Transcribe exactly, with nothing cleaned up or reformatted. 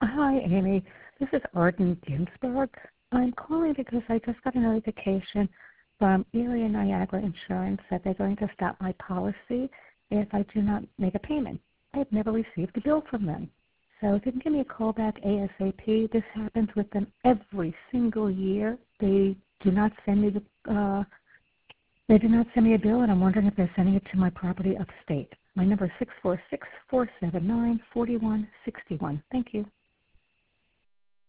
Hi, Amy. This is Arden Ginsberg. I'm calling because I just got a notification from Erie and Niagara Insurance that they're going to stop my policy if I do not make a payment. I have never received a bill from them. So if you can give me a call back ASAP, this happens with them every single year. They do not send me the, uh, they do not send me a bill, and I'm wondering if they're sending it to my property upstate. My number is six four six, four seven nine, four one six one. Thank you.